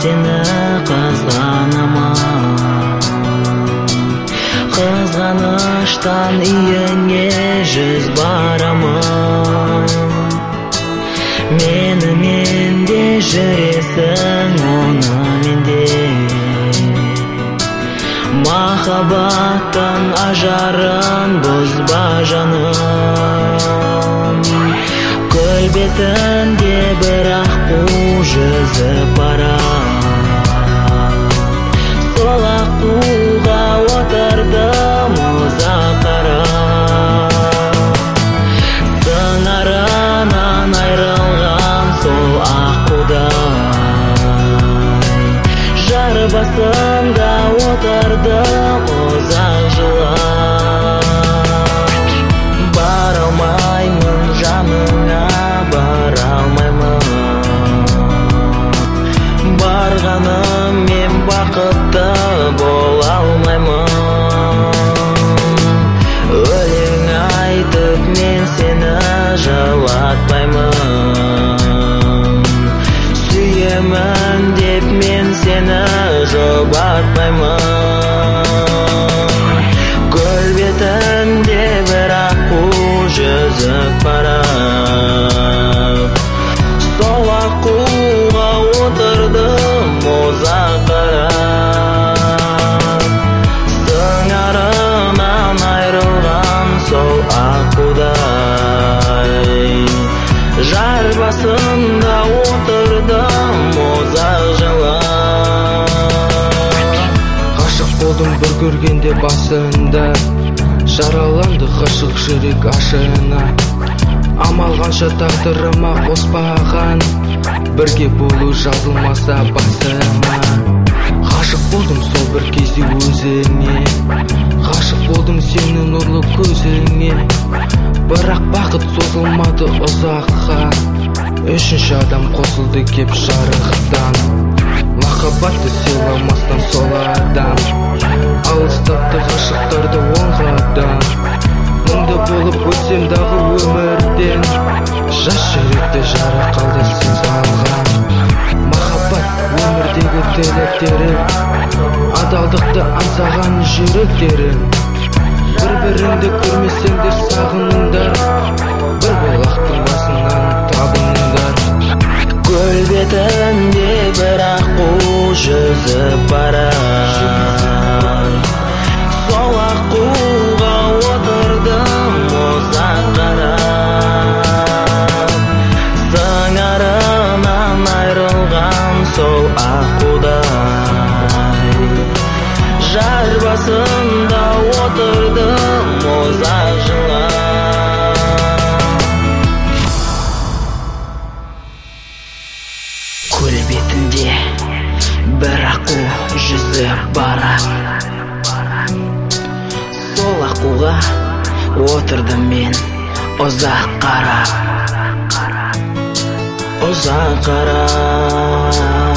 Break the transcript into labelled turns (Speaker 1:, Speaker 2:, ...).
Speaker 1: seni kızganamam. Kızganıştan iyine жүз барамын. Meni mende жүресің, оны менде. Махаббаттың ажарын бұзба жаным. Көл бетінде бірақ қу жүзіп барам. Сол аққуға отырдым ұзақ қарап. Сыңарынан айрылған сол аққудай. Жар басында отырдым ұзақ жылап. Бара алмаймын жаныңа, бара алмаймын. Барғаным мен бақытты бола алмаймын. Өлең айтып мен сені жылатпаймын. Сүйемін деп мен сені жұбатпаймын. Көл бетінде бірақ қу жүзіп барып. Сол аққуға отырдым ұзақ қарап. Сыңарынан айрылған сол аққудай. Жар басында отырдым ұзақ жылап.
Speaker 2: Ғашық болдым бір көргенде басында. Жараланды ғашық жүрек ашына. Амал қанша тағдырыма қоспаған. Бірге болу жазылмаса басыма. Ғашық болдым сол бір кезде өзіңе. Ғашық болдым сенің нұрлы көзіңе. Бірақ бақыт созылмады ұзаққа. Үшінші адам қосылды кеп жарықтан. Махаббатты сыйламастан сол адам. Алыстатты ғашықтарды оңғадан. Мұңды болып өтсем дағы өмірден. Жас жүректі жара қалды сен салған. Махаббат өмірдегі тілектері. Адалдықты аңсаған жүректері. Бір-біріңді көрмесеңдер сағыныңдар. Бір болақтың басынан табыныңдар.
Speaker 1: Көл бетінде бірақ қу жүзіп барам. Сол аққуға отырдым ұзақ қарап. Сыңарынан айрылған сол аққудай. Жар басында отырдым ұзақ жылап. Көл бетінде бір аққу жүзіп барам. Сол аққуға отырдым мен ұзақ қарап. Ұзақ қарап.